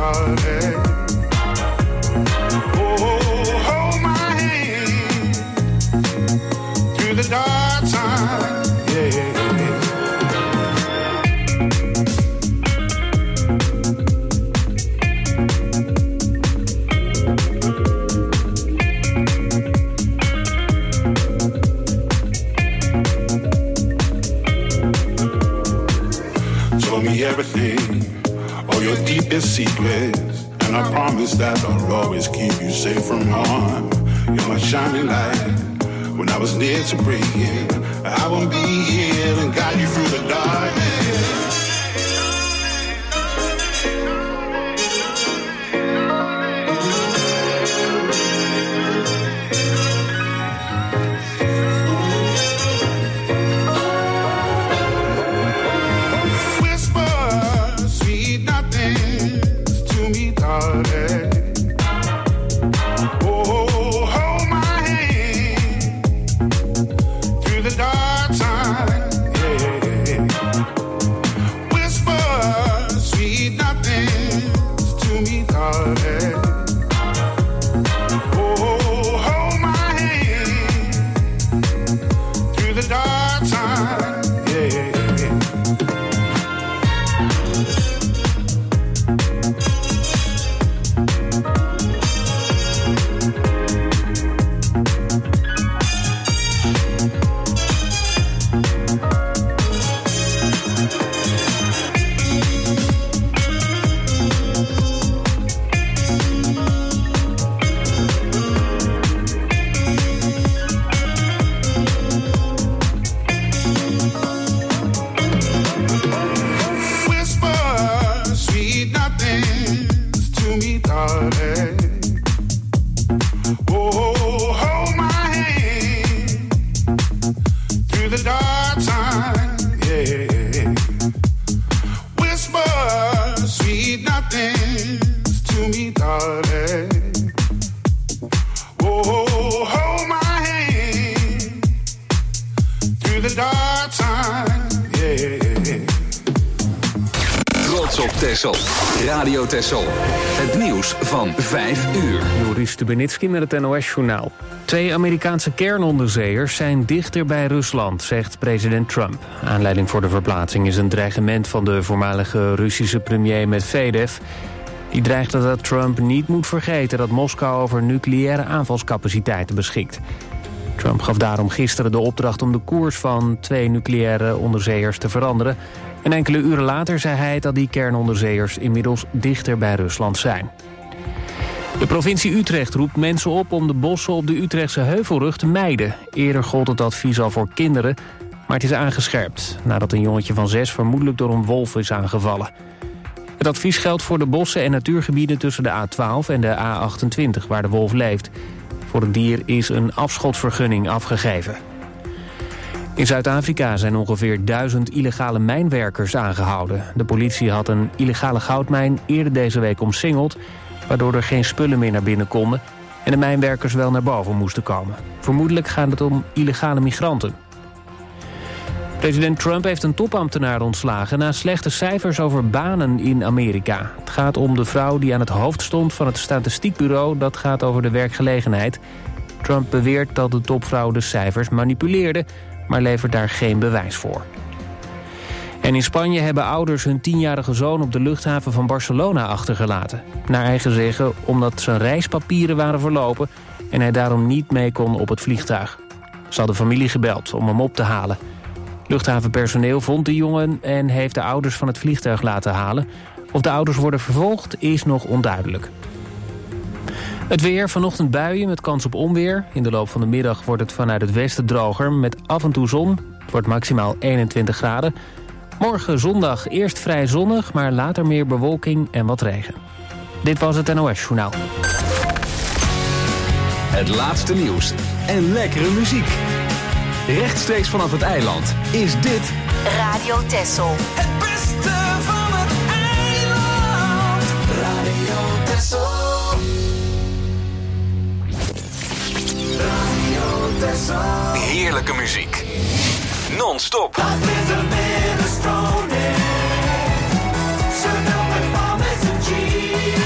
darling. Oh, hold my hand through the dark time, yeah. Everything, all your deepest secrets, and I promise that I'll always keep you safe from harm. You're my shining light. When I was near to breaking, I will be here and guide you through the darkness. Radio Texel. Het nieuws van 5 uur. Joris Stubenitski met het NOS-journaal. 2 Amerikaanse kernonderzeeërs zijn dichter bij Rusland, zegt president Trump. Aanleiding voor de verplaatsing is een dreigement van de voormalige Russische premier Medvedev. Die dreigde dat Trump niet moet vergeten dat Moskou over nucleaire aanvalscapaciteiten beschikt. Trump gaf daarom gisteren de opdracht om de koers van 2 nucleaire onderzeeërs te veranderen. En enkele uren later zei hij dat die kernonderzeeërs inmiddels dichter bij Rusland zijn. De provincie Utrecht roept mensen op om de bossen op de Utrechtse Heuvelrug te mijden. Eerder gold het advies al voor kinderen, maar het is aangescherpt nadat een jongetje van 6 vermoedelijk door een wolf is aangevallen. Het advies geldt voor de bossen en natuurgebieden tussen de A12 en de A28 waar de wolf leeft. Voor het dier is een afschotvergunning afgegeven. In Zuid-Afrika zijn ongeveer 1000 illegale mijnwerkers aangehouden. De politie had een illegale goudmijn eerder deze week omsingeld, waardoor er geen spullen meer naar binnen konden en de mijnwerkers wel naar boven moesten komen. Vermoedelijk gaat het om illegale migranten. President Trump heeft een topambtenaar ontslagen na slechte cijfers over banen in Amerika. Het gaat om de vrouw die aan het hoofd stond van het statistiekbureau dat gaat over de werkgelegenheid. Trump beweert dat de topvrouw de cijfers manipuleerde, maar levert daar geen bewijs voor. En in Spanje hebben ouders hun 10-jarige zoon op de luchthaven van Barcelona achtergelaten. Naar eigen zeggen omdat zijn reispapieren waren verlopen en hij daarom niet mee kon op het vliegtuig. Ze hadden familie gebeld om hem op te halen. Luchthavenpersoneel vond de jongen en heeft de ouders van het vliegtuig laten halen. Of de ouders worden vervolgd is nog onduidelijk. Het weer, vanochtend buien met kans op onweer. In de loop van de middag wordt het vanuit het westen droger met af en toe zon. Het wordt maximaal 21 graden. Morgen zondag eerst vrij zonnig, maar later meer bewolking en wat regen. Dit was het NOS-journaal. Het laatste nieuws en lekkere muziek. Rechtstreeks vanaf het eiland is dit Radio Texel. Het beste van het eiland. Radio Texel. Radio Texel. heerlijke muziek. Non-stop. Zoveel met Pames en G.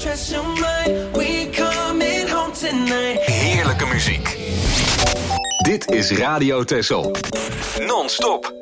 stress your mind. We coming home tonight. Heerlijke muziek. Dit is Radio Texel. Non-stop.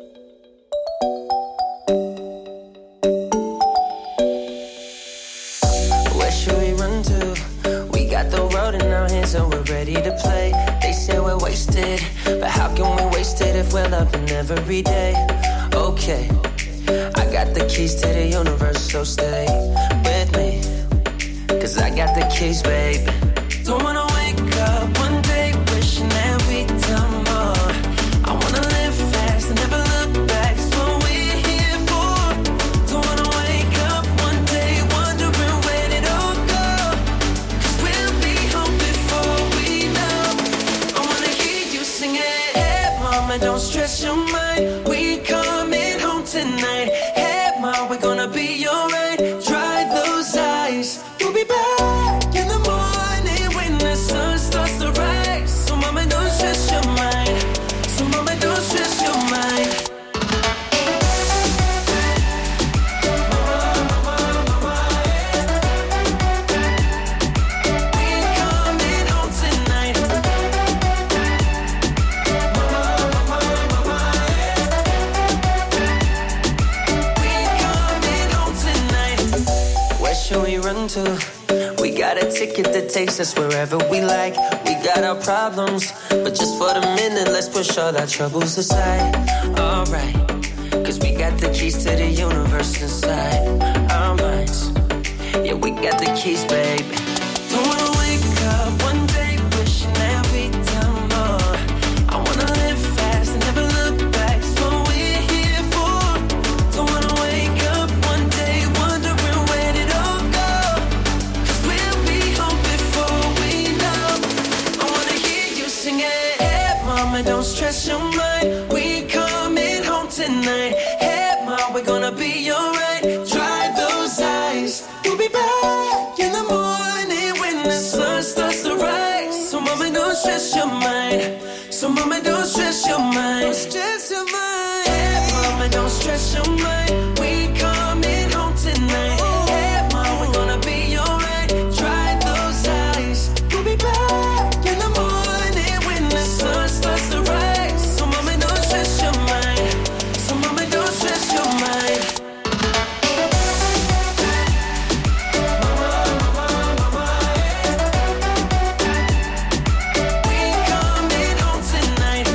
Where should we run to? We got the road in our hands and we're ready to play. They say we're wasted, but how can we waste it if we're loving every day? Okay, I got the keys to the universe, so stay with me, 'cause I got the keys, babe. Don't wanna wake up one day wishing that we'd done more. I wanna live fast and never look back. It's what we're here for. Don't wanna wake up one day wondering where did it all go. 'Cause we'll be home before we know. I wanna hear you sing it. Hey mama, don't stress your mind. We coming home tonight. Hey mama, we're gonna be alright. Dry those eyes. We'll be back in the morning when the sun starts to rise. So mama, don't stress your mind. So mama, don't stress your mind. We coming home tonight. We coming home tonight. Where should we run to? We got a ticket that takes us wherever we like. We got our problems, but just for the minute, let's push all our troubles aside. Alright, 'cause we got the keys to the universe inside our minds. Yeah, we got the keys, baby. Don't wanna wake up one day wishing that we'd done more. I wanna live fast and never look back. It's what we're here for. Don't wanna wake up one day wondering where did it all go. 'Cause we'll be home before we know. I wanna hear you sing it. Hey mama, don't stress your mind. We coming home tonight. Hey mama, we're gonna be alright. Dry those eyes. We'll be back in the morning when the sun starts to rise. So mama, don't stress your mind. So mama, don't stress your mind. Don't stress your mind. Hey mama, don't stress your mind. We coming home tonight. Hey mama, we're gonna be alright. Dry those eyes. We'll be back in the morning when the sun starts to rise. So mama, don't stress your mind. So mama, don't stress your mind. We coming home tonight.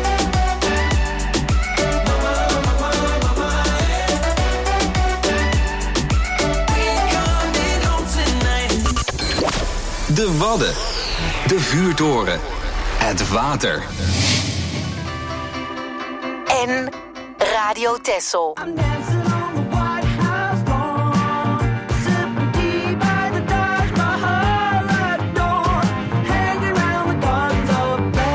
We coming home tonight. De Wadden. De vuurtoren. Het water. En Radio Texel. I'm dancing on the White House lawn, sipping tea by the Taj Mahal at dawn, hanging around the gardens of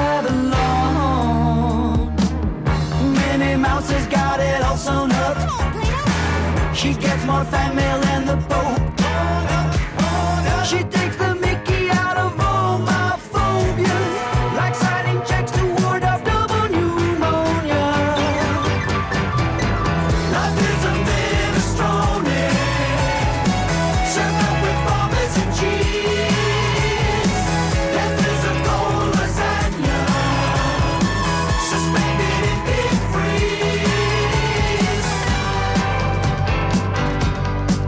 Babylon. Minnie Mouse has got it all sewn up. She gets more fan mail than the Pope. She takes the Mickey out of all my phobias, like signing checks to ward off double pneumonia. Life is a minestrone, served up with pommes and cheese. Death is a cold lasagna, suspended in deep freeze.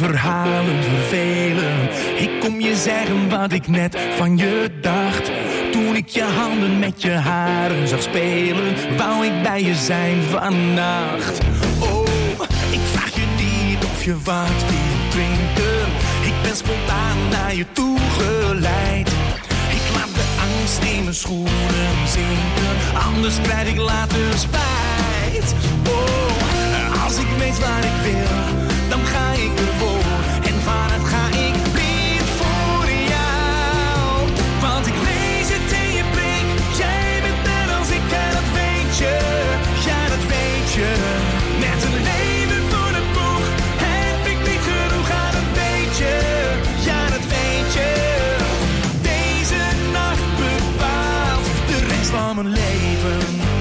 verhalen vervelen. Ik kom je zeggen wat ik net van je dacht. Toen ik je handen met je haren zag spelen, wou ik bij je zijn vannacht. Oh, ik vraag je niet of je wat wil drinken. Ik ben spontaan naar je toe geleid. Ik laat de angst in mijn schoenen zinken, anders krijg ik later spijt. Oh, als ik weet waar ik wil, dan ga ik ervoor. En vanuit ga ik blind voor jou. Want ik lees het in je blik, jij bent net als ik en dat weet je. Ja, dat weet je. Met een leven voor de boeg heb ik niet genoeg aan een beetje. Ja, dat weet je. Deze nacht bepaalt de rest van mijn leven.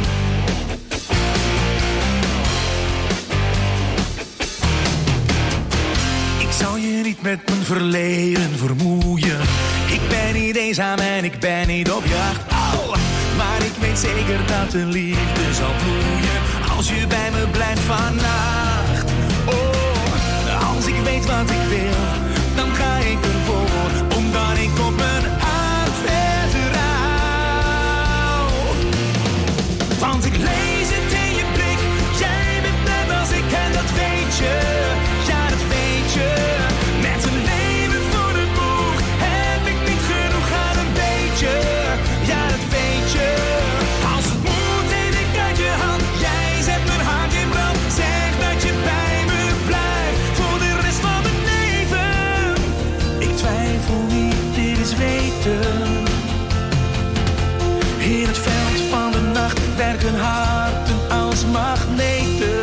Ik zal je niet met mijn verleden vermoeien. Ik ben niet eenzaam en ik ben niet op jacht. Oh, maar ik weet zeker dat de liefde zal bloeien als je bij me blijft vannacht. Oh, als ik weet wat ik wil, dan ga ik ervoor, omdat ik op mijn hart vertrouw. Want ik lees het in je blik, jij bent net als ik en dat weet je. Ja, dat weet je. Met een leven voor de boeg heb ik niet genoeg aan een beetje. Ja, dat weet je. Als het moet, neem ik uit je hand. Jij zet mijn hart in brand. Zeg dat je bij me blijft voor de rest van mijn leven. Ik twijfel niet, dit is weten. In het veld van de nacht werken harten als magneten.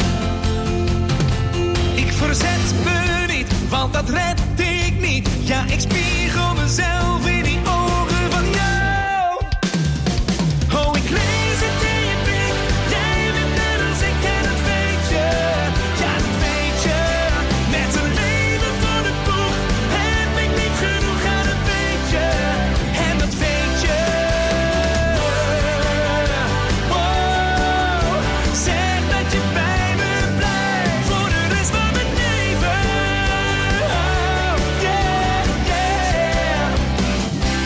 Ik verzet me niet, want dat red ik niet. Ja, ik spiegel mezelf in die ogen van jou. Oh, ik lees het in je blik. Jij bent net als ik en dat weet je. Ja, dat weet je. Met een leven voor de boeg heb ik niet genoeg aan een beetje. En dat weet je. Oh, zeg dat je bij me blijft voor de rest van mijn leven. Oh, yeah, yeah.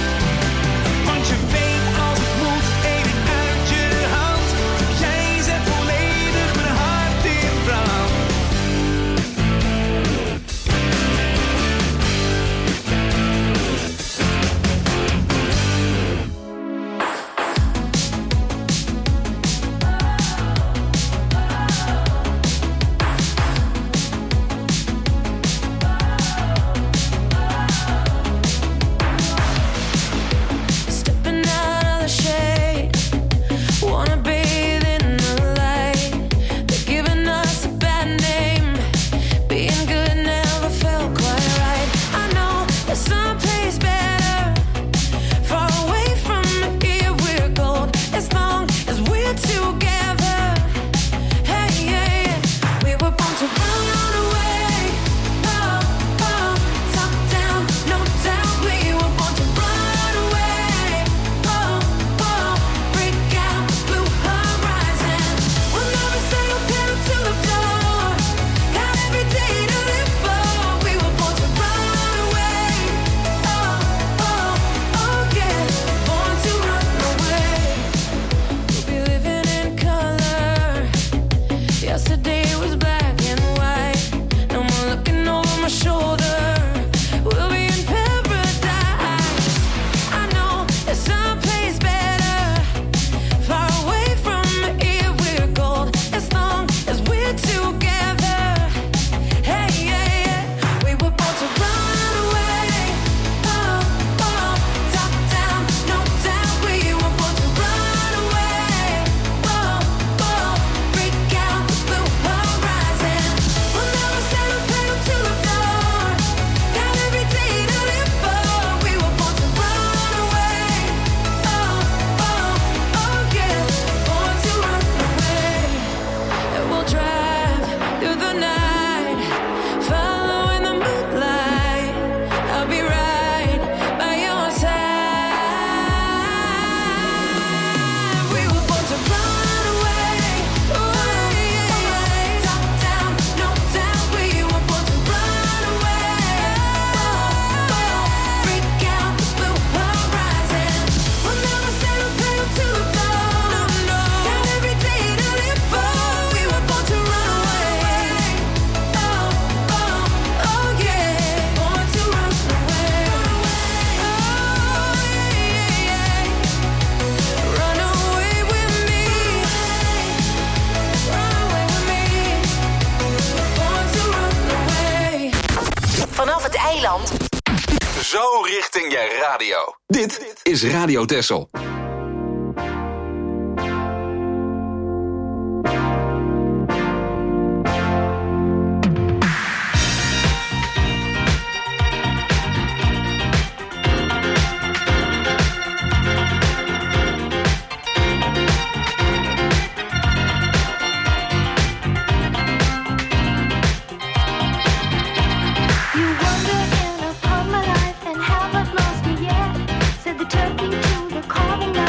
zo richting je radio. Dit is Radio Texel. Haven't lost me yet. Said the turkey to the carving.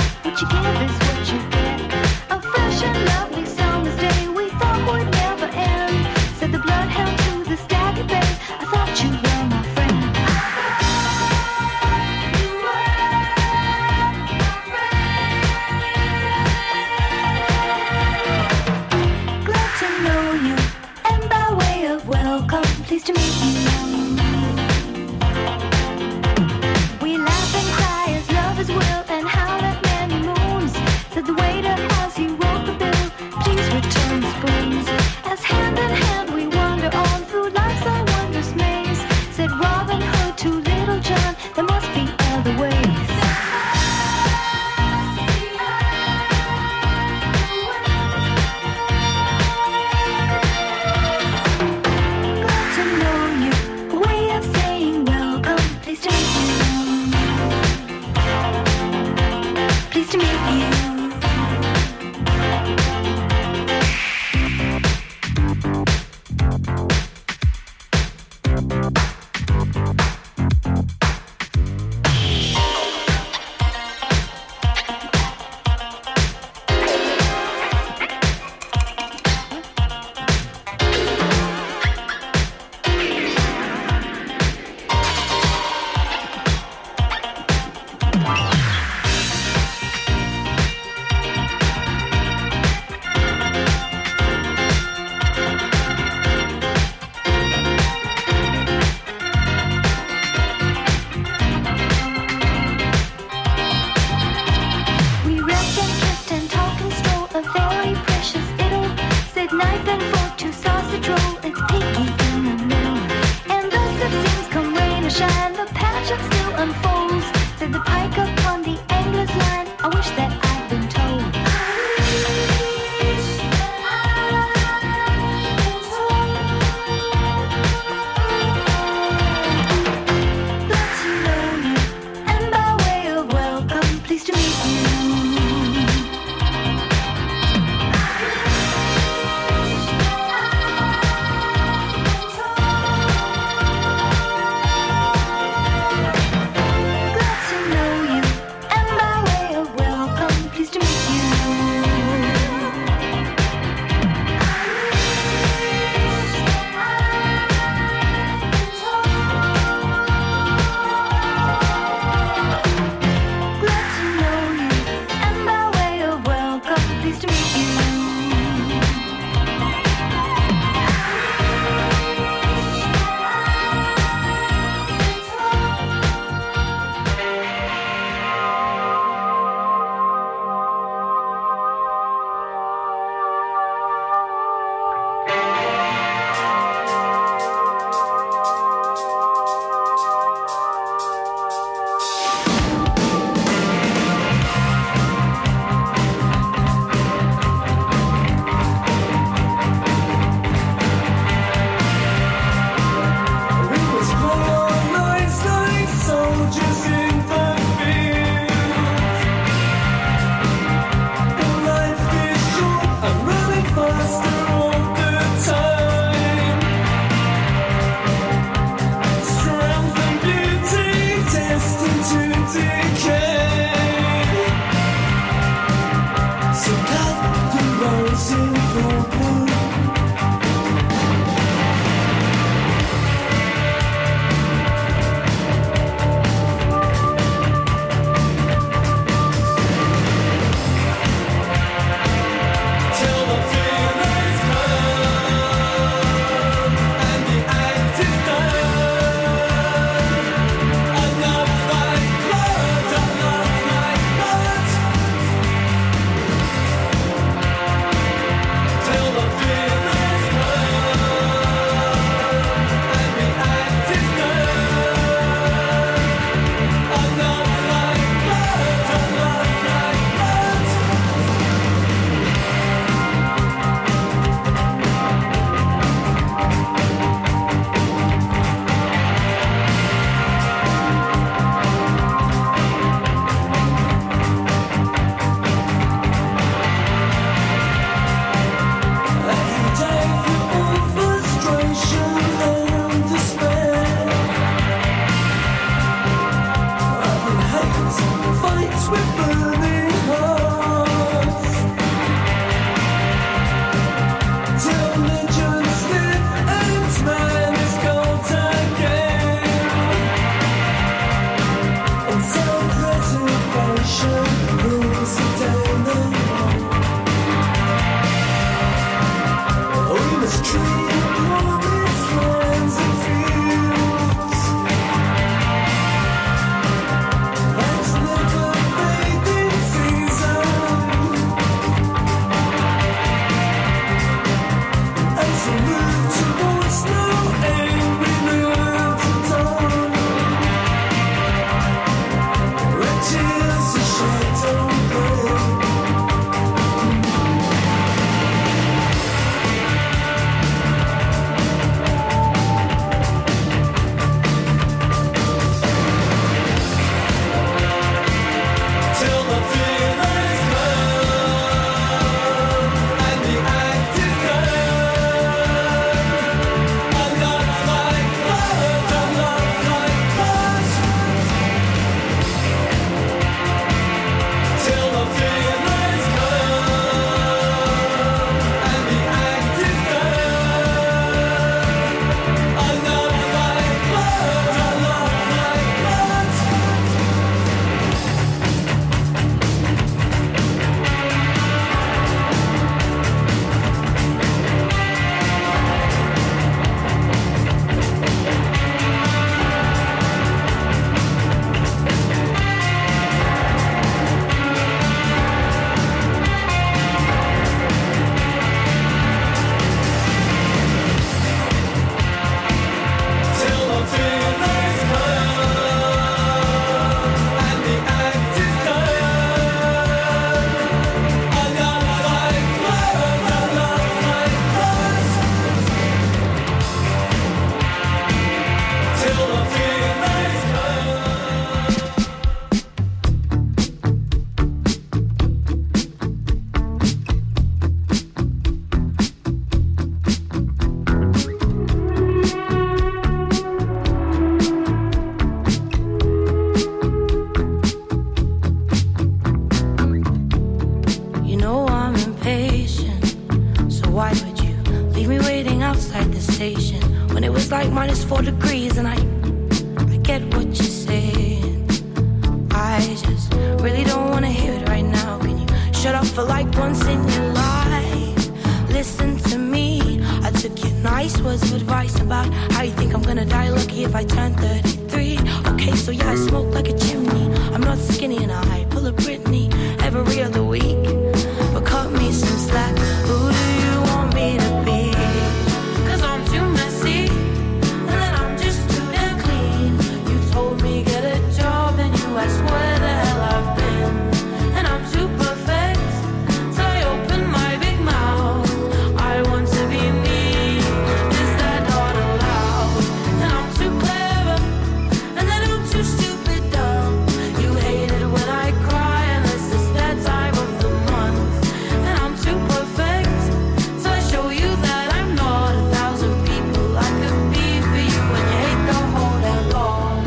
4 degrees, and I get what you're saying. I just really don't wanna hear it right now. Can you shut up for like once in your life? Listen to me. I took your nice words of advice about how you think I'm gonna die lucky if I turn 33. Okay, so yeah, I smoke like a chimney. I'm not skinny and I pull a Britney every other week. But cut me some slack. Who do you want me to be? 'Cause I'm too messy, and then I'm just too damn clean. You told me get a job, and you asked where the hell I've been. And I'm too perfect, so I open my big mouth. I want to be me. Is that not allowed? And I'm too clever, and then I'm too stupid dumb. You hate it when I cry, unless it's that time of the month. And I'm too perfect, so I show you that I'm not 1,000 people I could be for you. And you hate the whole damn lot.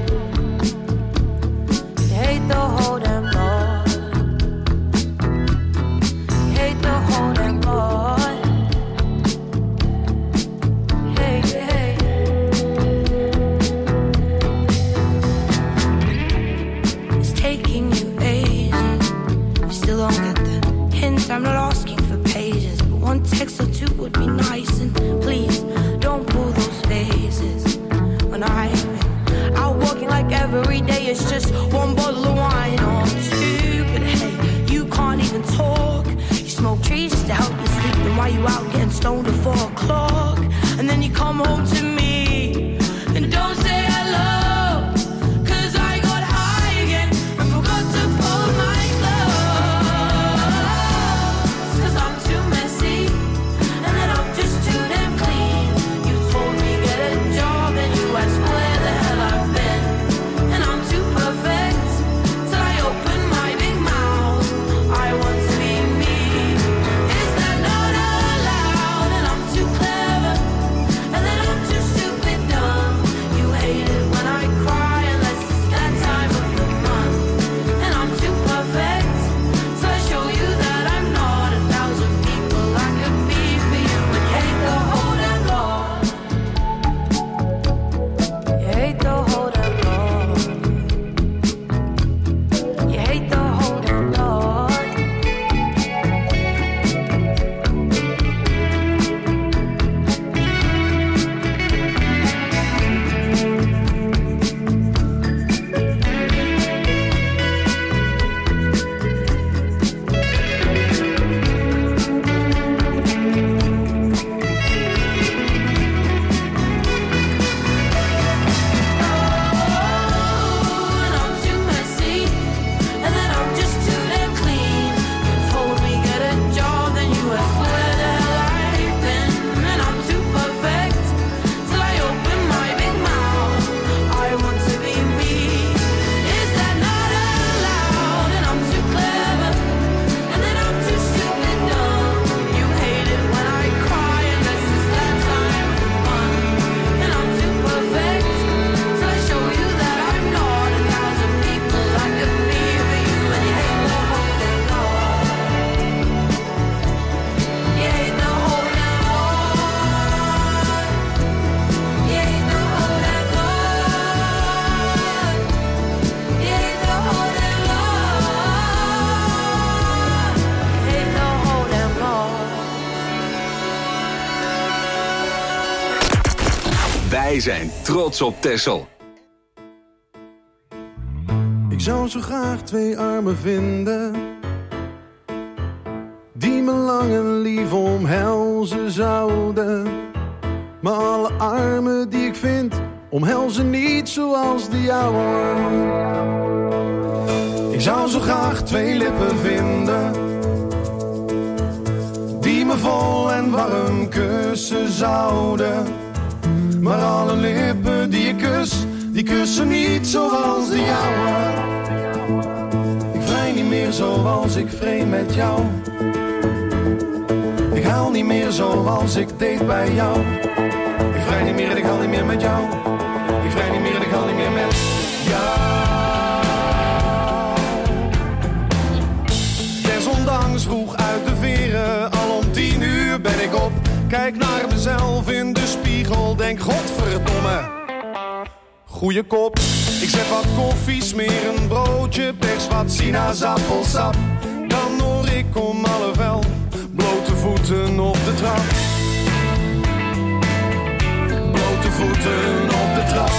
You hate the whole damn lot. You hate the whole damn lot. Hey, hey. It's taking you ages. You still don't get the hint. I'm not asking for pages, but one text or two would be nice. And please don't pull those faces when I'm out walking like every day. It's just one bottle of wine or two. But hey, you can't even talk. You smoke trees just to help you sleep. Then why you out getting stoned at 4 o'clock? And then you come home to me and don't say hello. 'Cause I got high again and forgot to fold my clothes. 'Cause I'm too messy, and then I'm just too damn clean. You told me get a job, and you asked where the hell I've been. And I'm too perfect, so I open my big mouth. I want to be me. Is that not allowed? And I'm too clever, and then I'm too stupid dumb. You hate it when I cry, unless it's that time of the month. And I'm too perfect, so I show you that I'm not 1,000 people I could be for you. And you hate the whole damn lot. You hate the whole damn lot. You hate the whole damn lot. And I'm too messy, and then I'm just too damn clean. You told me get a job, then you asked where the hell I've been. And I'm too perfect, so I open my big mouth. I want to be me. Is that not allowed? And I'm too clever, and then I'm too stupid dumb. You hate it when I cry, unless it's that time of the month. And I'm too perfect, so I show you that I'm not 1,000 people I could be for you. And you hate the whole damn lot. You hate the whole damn lot. You hate the whole damn lot. You hate the whole damn lot. You hate the whole damn lot. Wij zijn trots op Texel. Ik zou zo graag 2 armen vinden die me lang en lief omhelzen zouden. Maar alle armen die ik vind omhelzen niet zoals de jouwe. Ik zou zo graag 2 lippen vinden die me vol en warm kussen zouden. Maar alle lippen die ik kus, die kussen niet zoals de jouwe. Ik vrij niet meer zoals ik vreemd met jou. Ik haal niet meer zoals ik deed bij jou. Ik vrij niet meer en ik haal niet meer met jou. Ik vrij niet meer en ik haal niet meer met jou. Desondanks vroeg uit de veren, al om 10 uur ben ik op. Kijk naar mezelf in de spiegel, denk godverdomme, goede kop. Ik zet wat koffie, smeer een broodje, pers wat sinaasappelsap. Dan hoor ik om 11:30 blote voeten op de trap. Blote voeten op de trap.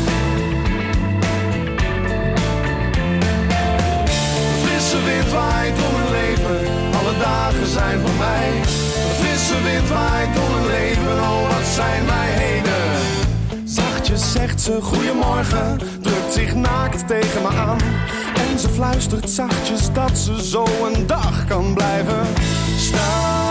Frisse wind waait door mijn leven, alle dagen zijn voor mij. Frisse wind waait door mijn leven, oh wat zijn wij heden. Zachtjes zegt ze goeiemorgen, drukt zich naakt tegen me aan. En ze fluistert zachtjes dat ze zo een dag kan blijven staan.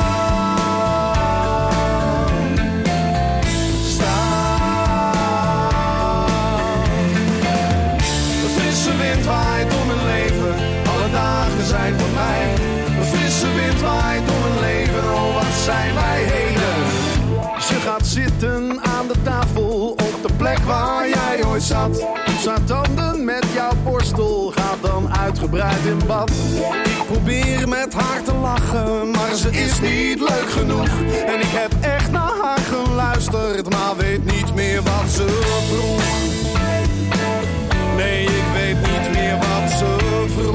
De frisse wind waait door mijn leven, alle dagen zijn voor mij. De frisse wind waait door mijn leven, oh wat zijn wij heden. Ze gaat zitten aan de tafel op de plek waar jij ooit zat. Poets haar tanden met jouw borstel, gaat dan uitgebreid in bad. Ik probeer met haar te lachen, maar ze is niet leuk genoeg. En ik heb echt naar haar geluisterd, maar weet niet meer wat ze vroeg. Nee, ik weet niet meer wat ze vroeg.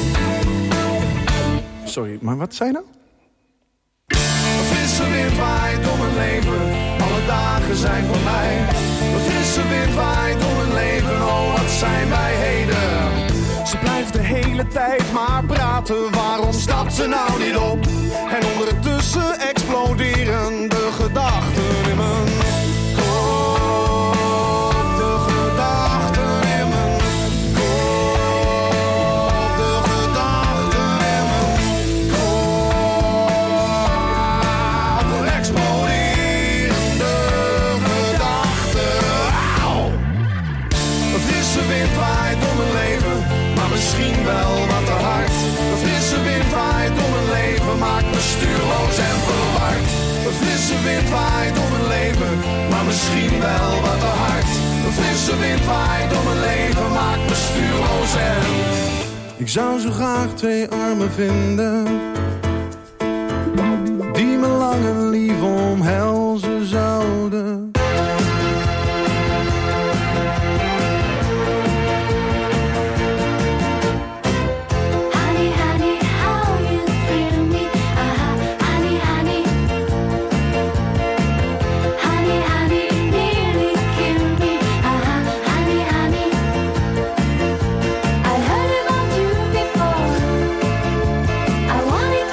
Sorry, maar wat zei je nou? Een frisse wind waait door mijn leven, alle dagen zijn voor mij. Een frisse wind waait door mijn leven, oh wat zijn wij heden. Ze blijft de hele tijd maar praten, waarom stapt ze nou niet op? En ondertussen exploderen de gedachten in mijn kop. De gedachten in mijn kop. De gedachten in mijn kop. Exploderende gedachten. Auw. Een frisse wind waait door mijn leven, maar misschien wel wat te hard. Een frisse wind waait door mijn leven, maakt me stuurloos en verward. Een frisse wind waait door mijn leven, maar misschien wel wat te hard. Een frisse wind waait door mijn leven, maakt me stuurloos en... Ik zou zo graag 2 armen vinden, die me lang en lief omhelzen zouden. I wanted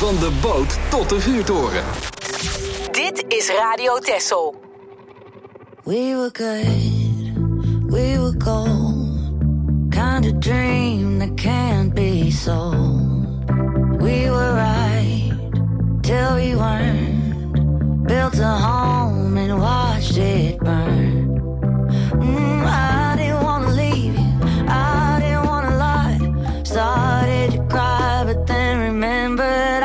Van de boot tot de vuurtoren. Dit is Radio Texel. We were good, we were gold. Kind of dream that can't be sold. We were right till we weren't. Built a home and watched it burn. I didn't wanna leave you, I didn't wanna lie. Started to cry, but then remembered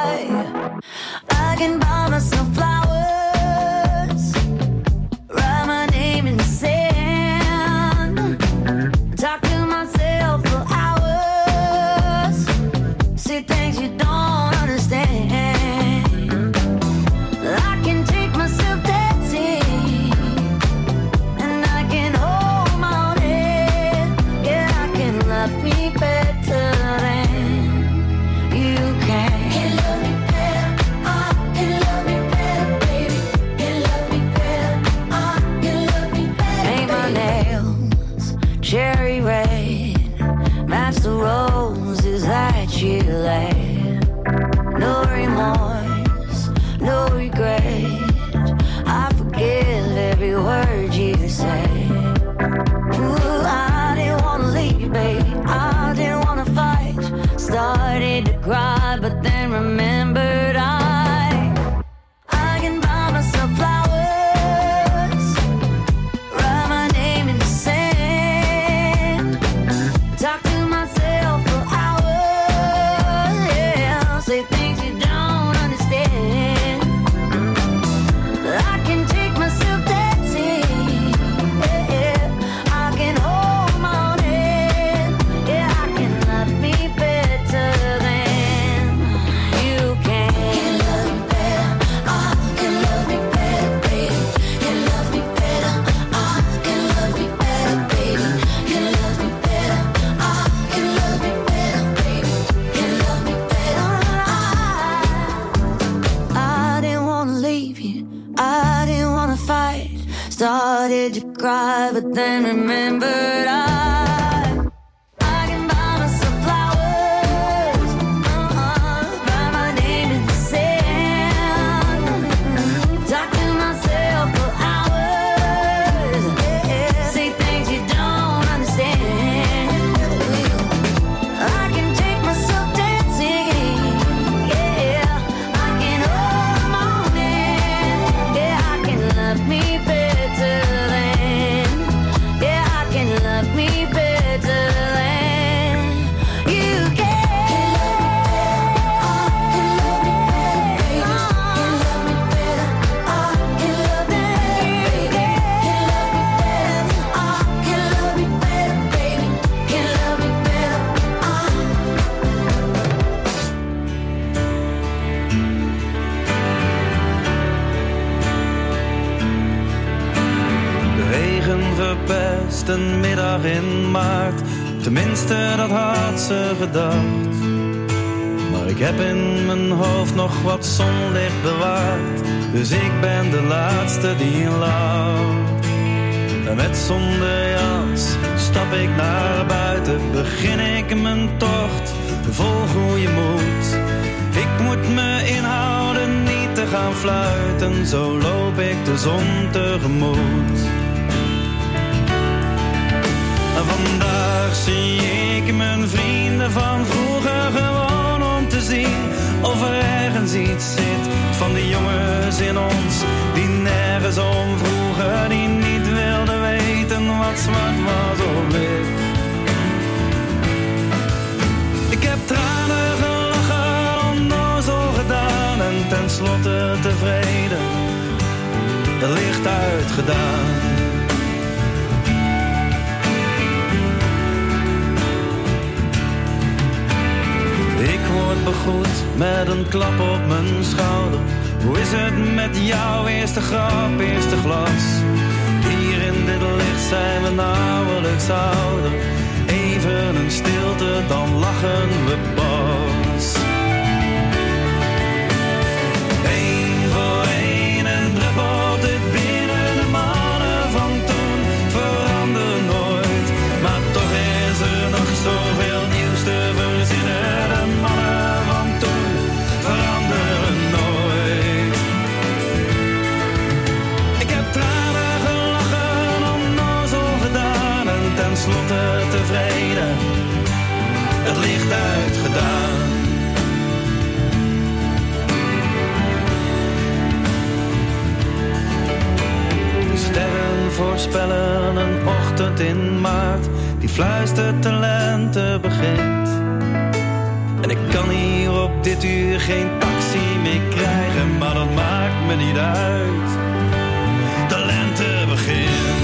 I can buy myself flowers, write my name in the sand, talk to myself for hours, see things you don't understand. I can take myself dancing, and I can hold my own head. Yeah, I can love me better than you can. Can love me better, can love me better, baby. Can love me better, can love me better. Paint my nails cherry red, match the roses that you laid. No remorse, no regret. I forgive every word you say. Ooh, I didn't wanna leave you, baby. I didn't wanna fight. Started to cry, but then remembered I can buy myself flowers, write my name in the sand, talk to myself for hours, yeah, say things you don't understand. I can take myself dancing, yeah, I can hold my own head, yeah, I can love me better than you can. Can love me better, can love me better, baby. Can love me better, can love me better, baby. Can love me better, can love me better, baby. Can love me better. I didn't wanna leave you, I didn't wanna fight. Started to cry, but then remembered I can buy myself flowers, write my name in the sand, talk to myself for hours, yeah, say things you don't understand. I can take myself dancing, yeah, I can hold my own hand, yeah, I can love me better than, yeah, I can love me better than you can. Can love me better, can love me better, baby. Can love me better, De regen verpest een middag in maart. Tenminste, dat had ze gedacht. Maar ik heb in mijn hoofd nog wat zonlicht bewaard. Dus ik ben de laatste die lacht. En met zonder jas stap ik naar buiten. Begin ik mijn tocht vol goede moed. Ik moet me inhouden niet te gaan fluiten. Zo loop ik de zon tegemoet. Vandaag zie ik mijn vrienden van vroeger gewoon om te zien of er ergens iets zit van die jongens in ons die nergens om vroegen, die niet wilden weten wat zwart was of wit. Ik heb tranen gelachen, onnozel gedaan en tenslotte tevreden, het licht uitgedaan. Ik word begroet met een klap op mijn schouder. Hoe is het met jou? Eerste grap, eerste glas. Hier in dit licht zijn we nauwelijks ouder. Even een stilte, dan lachen we pas. Eén voor één en druppelt het binnen. De mannen van toen veranderen nooit. Maar toch is er nog zoveel nieuws te verzinnen. De mannen van toen veranderen tenslotte tevreden. Het licht uitgedaan. De sterren voorspellen een ochtend in maart die fluistert de lente begint. En ik kan hier op dit uur geen taxi meer krijgen, maar dat maakt me niet uit. De lente begint.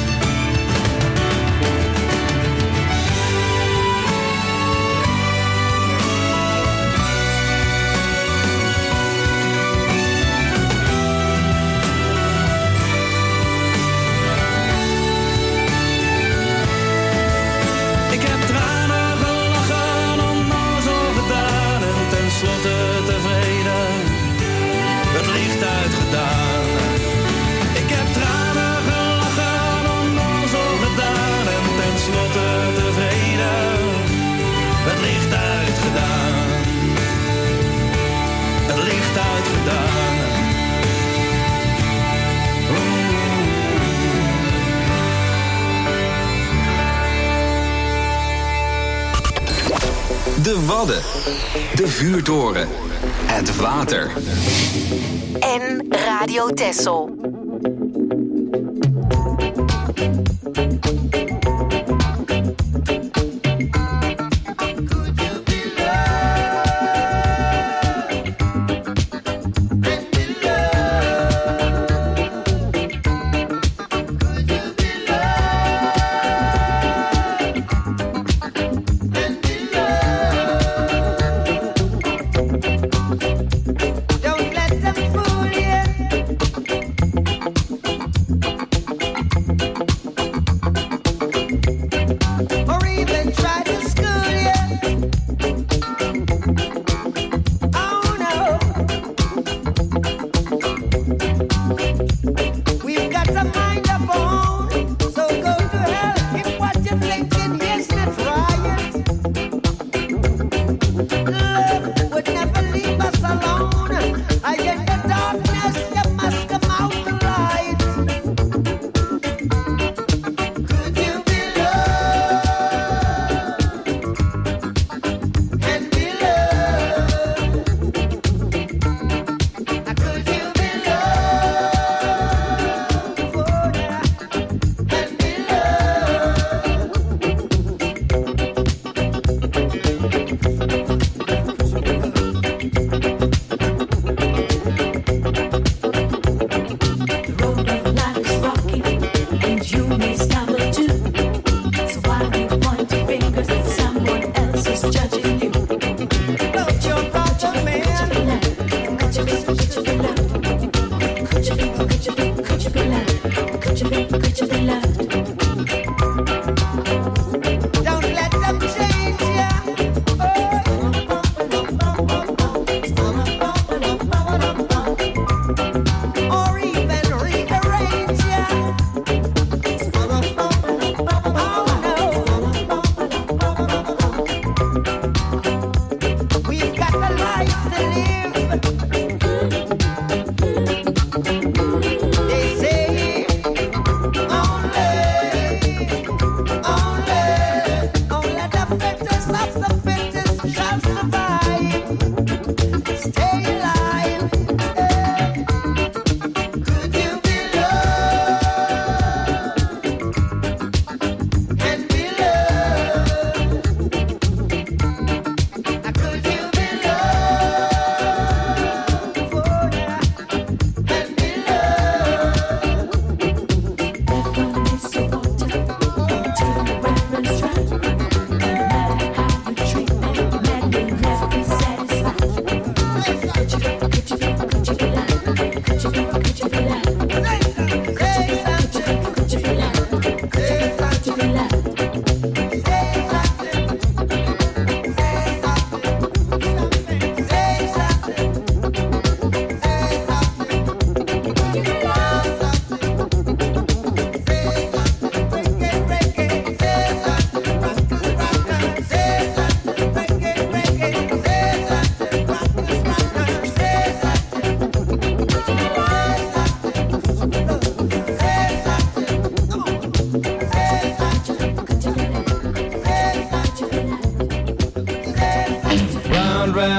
Ik heb tranen gelachen, onnozel gedaan en tenslotte tevreden, het licht uitgedaan. Ik heb tranen gelachen, onnozel gedaan en tenslotte tevreden, het licht uitgedaan. Het licht uitgedaan. De Wadden, de vuurtoren, het water. En Radio Texel. Don't let them fool you.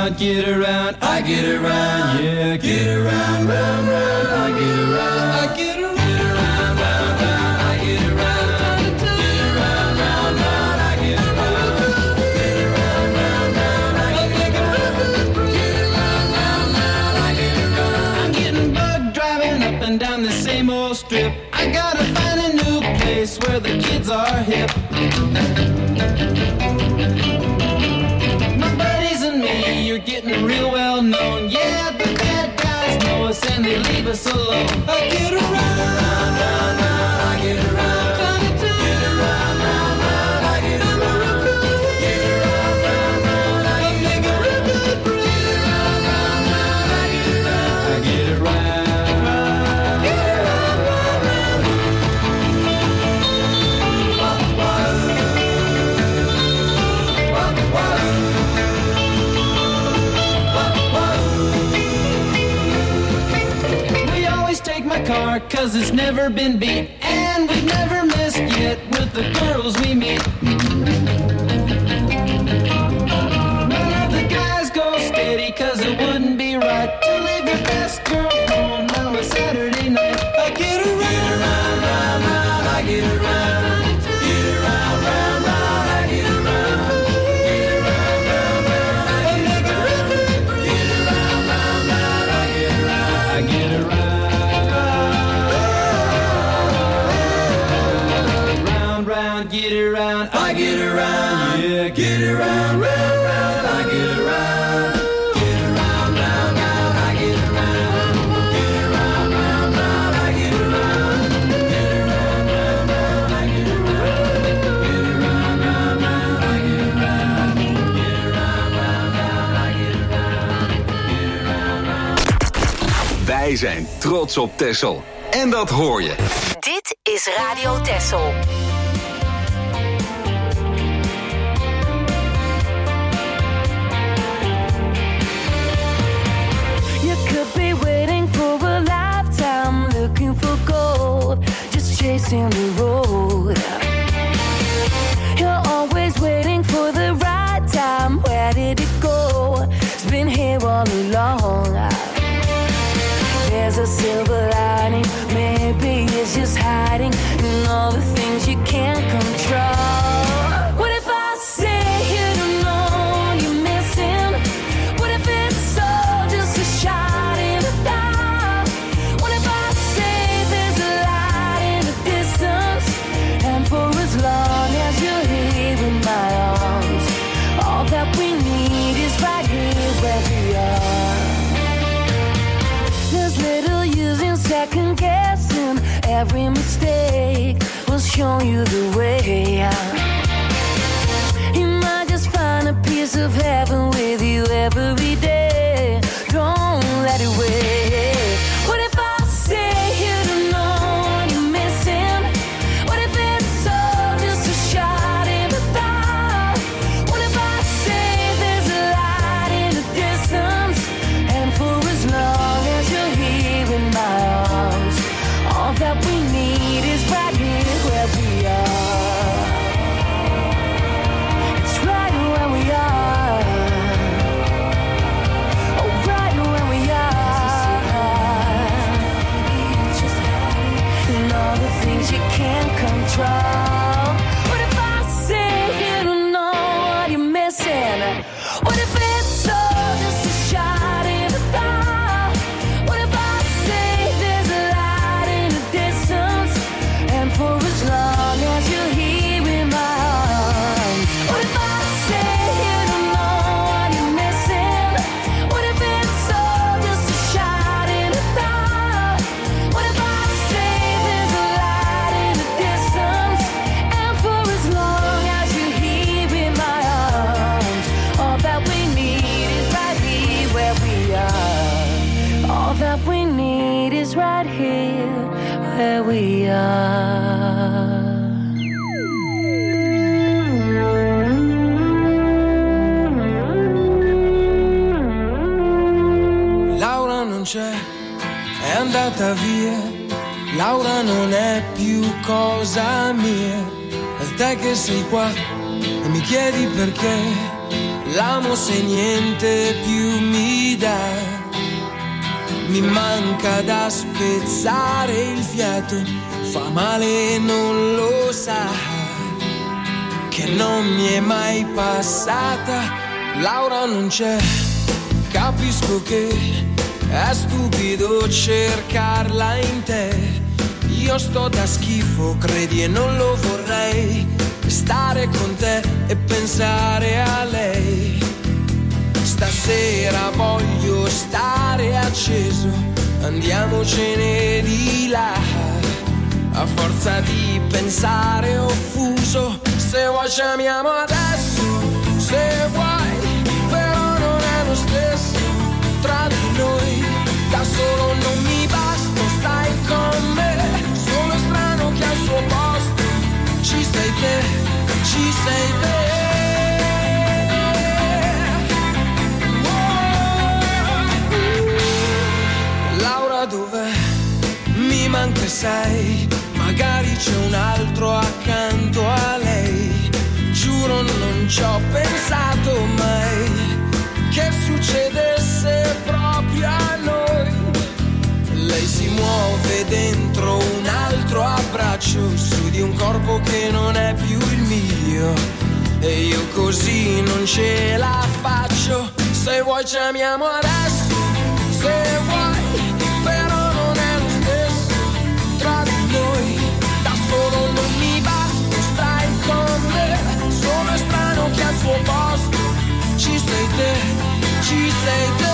around, get around, I get around, yeah, get around, round, round, I get around, I get around, round, round, I get around, get around, round, round, I get around, get around, round, round, I get around, get around, round, round, I get around. I'm getting bugged driving up and down the same old strip. I gotta find a new place where the kids are hip. You're getting real well known. Yeah, the bad guys know us and they leave us alone. I get around, round, round, round, I get around. Get around, round, round, I get around. Get around, round, round, I get around. Get around, round, round, I get around. I get around, get around, round, round. Car, cause it's never been beat, and we've never missed yet with the girls we meet. None of the guys go steady, cause it wouldn't be right to leave your best girl home on a Saturday night. I get around, round, round, round, I get around. Get around, round, round, I get around. Get around, round, round, I get around. Get around, round, round, I get around. I get around. Get around, I get around, yeah, get around, round, round, I get around. Get around, round, round, I get around. Get around, round, round, I get around. Get around, round, round, I get around. Get around, round, round, I get around. Get around, round, round, I get around. Get around, round. Wij zijn trots op Texel. En dat hoor je. Dit is Radio Texel. Chasing the road, you're always waiting for the right time. Where did it go? It's been here all along. There's a silver lining, maybe it's just hiding in all the things you can't control. What if I say you don't know what you're missing? What if it's all just a shot in the dark? What if I say there's a light in the distance, and for as long as you're here in my arms, all that we need is right here where we are. There's little use in second guessing. Every mistake will show you the way. You might just find a piece of heaven with you every day. Don't let it wait. What if I say you don't know what you're missing? What if it's all just a shot in the dark? What if I say there's a light in the distance, and for as long as you're here in my arms, all that we need is right here where we are. It's right where we are. Oh, right where we are. And all the things you can't control. What if I say you don't know what you're missing? What if it's all just a shot in the dark? What if I say there's a light in the distance, and for as long as you're here in my arms? What if I say you don't know what you're missing? What if it's all just a shot in the dark? What if I say there's a light in the distance, and for as long as you're here in my arms, all that we need is right here where we are. All that we need is right here where we are. Laura non c'è, è andata via. Laura non è più cosa mia. È te che sei qua e mi chiedi perché. l'amo se niente più mi dà. Mi manca da spezzare il fiato, fa male e non lo sa, che non mi è mai passata. Laura non c'è, capisco che è stupido cercarla in te. Io sto da schifo, credi, e non lo vorrei, stare con te e pensare a lei. Stasera voglio stare acceso, andiamocene di là. A forza di pensare offuso, se vuoi ci amiamo adesso, se vuoi, però non è lo stesso tra di noi. Da solo non mi basta, stai con me. Sono strano che al suo posto ci sei te, ci sei te. Laura dov'è? Mi manca, sai, magari c'è un altro accanto a lei. Giuro non ci ho pensato mai che succedesse proprio a noi. Lei si muove dentro un altro abbraccio, su di un corpo che non è più il mio, e io così non ce la faccio. Se vuoi ci amiamo adesso, se vuoi, però non è lo stesso tra di noi. Da solo non mi basta, stai con me. Sono strano che al suo posto ci sei te, ci sei te.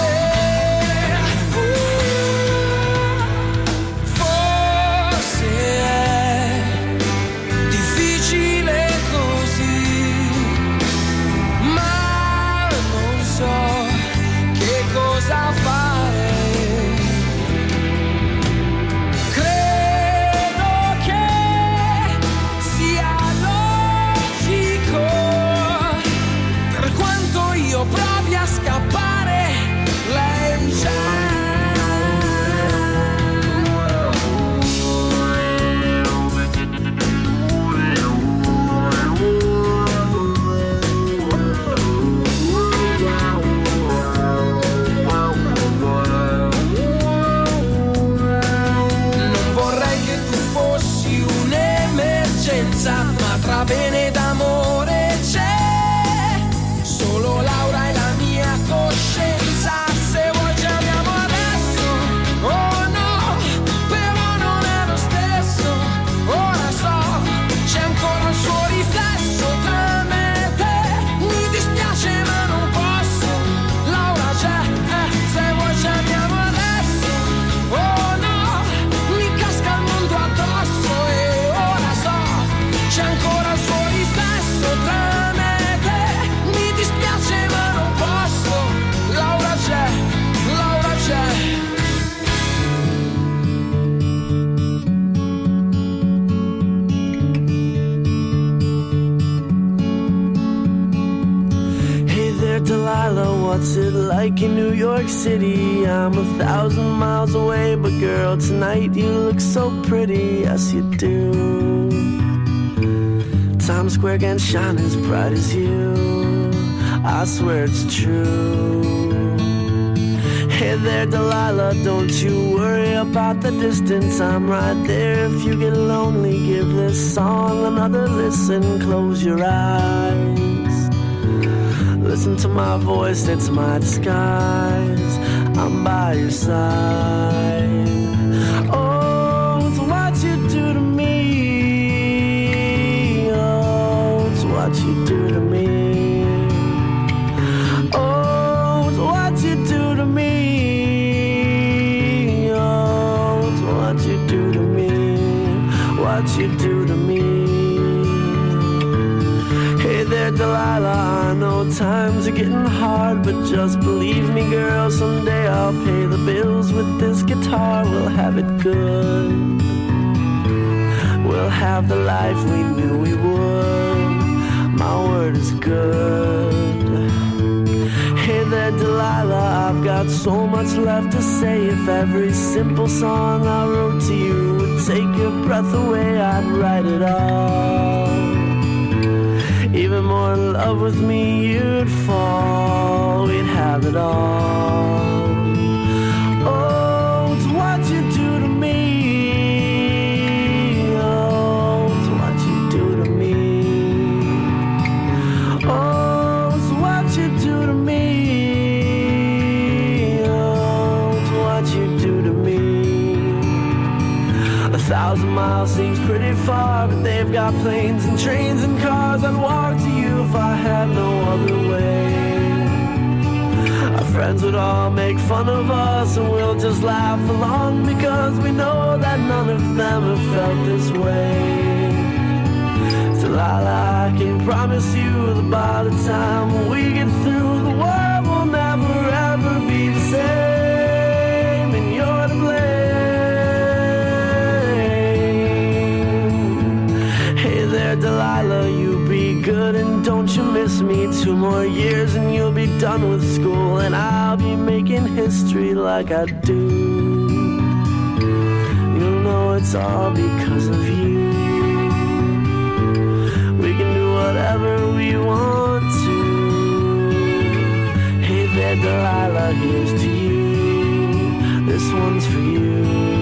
Provi a scappare, lei c'è. Non vorrei che tu fossi un'emergenza, ma tra bene ed amore c'è solo Laura e la mia coscienza. Se vuoi ci amiamo adesso, oh no, però non è lo stesso. Ora so, c'è ancora il suo riflesso tra me e te. Mi dispiace ma non posso, Laura c'è, se vuoi ci amiamo adesso, oh no, mi casca il mondo addosso. E ora so, c'è ancora il suo riflesso tra me e te. Mi dispiace ma non posso, Laura c'è, Laura c'è. Hey there Delilah, what's it like in New York City? I'm 1,000 miles away, but girl, tonight you look so pretty, yes you do. Times Square can't shine as bright as you, I swear it's true. Hey there Delilah, don't you worry about the distance, I'm right there. If you get lonely, give this song another listen. Close your eyes, listen to my voice, it's my disguise, I'm by your side. Oh, it's what you do to me, oh, it's what you do to me. Oh, it's what you do to me, oh, it's what you do to me, what you do to me. Hey there Delilah, I know times are getting hard, but just believe me girl, someday I'll pay the bills with this guitar. We'll have it good, we'll have the life we knew we would, my word is good. Hey there Delilah, I've got so much left to say. If every simple song I wrote to you would take your breath away, I'd write it all. Even even more in love with me, you'd fall. We'd have it all. Oh, it's what you do to me. Oh, it's what you do to me. Oh, it's what you do to me. Oh, it's what you do to me. 1,000 miles seems pretty far, but they've got planes and trains and cars. I'd walk to you if I had no other way. Our friends would all make fun of us, and we'll just laugh along because we know that none of them have felt this way. Delilah, I can promise you that by the time we get through, the world will never ever be the same, and you're to blame. Hey there, Delilah, you be good and don't you miss me. 2 more years and you'll be done with school, and I'll be making history like I do. You know it's all because of you. We can do whatever we want to. Hey there, Delilah, here's to you. This one's for you.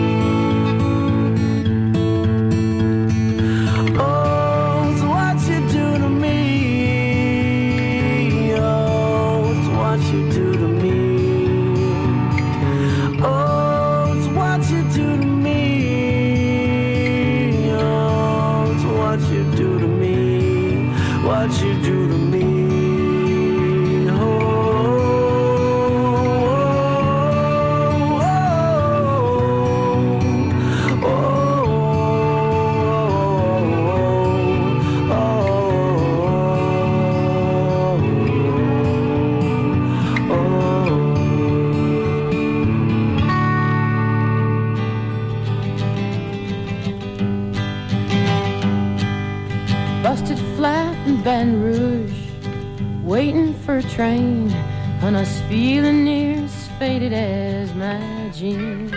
Baton Rouge, waiting for a train, and us feeling near as faded as my jeans.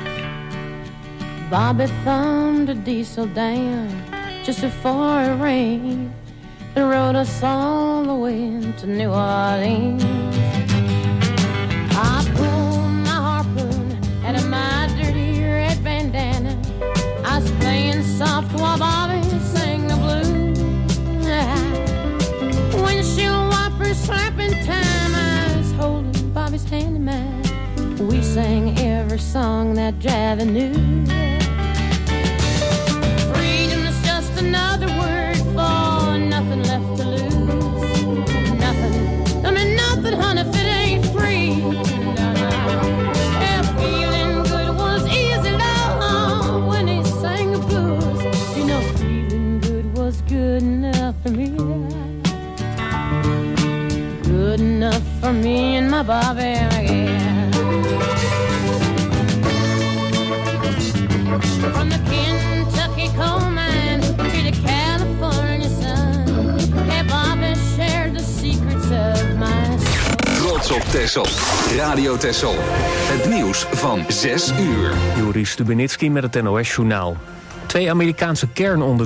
Bobby thumbed a diesel down just before it rained and rode us all the way to New Orleans. I pulled my harpoon out of my dirty red bandana. I was playing soft while Bobby sang the blues. Windshield wipers slapping time, I was holding Bobby's hand in mine. We sang every song that Javi knew. Freedom is just another word for nothing left to lose. Nothing, I mean nothing, honey, if it ain't free. Yeah, feeling good was easy, love, when he sang the blues. You know, feeling good was good enough for me. Good enough for me and my Bobby, yeah. From the Kentucky coal mine to the California sun, hey, Bobby shared the secrets of my soul. Trots op Texel. Radio Texel. Het nieuws van 6 uur. Joris Stubenitski met het NOS-journaal. 2 Amerikaanse kernonderzoekers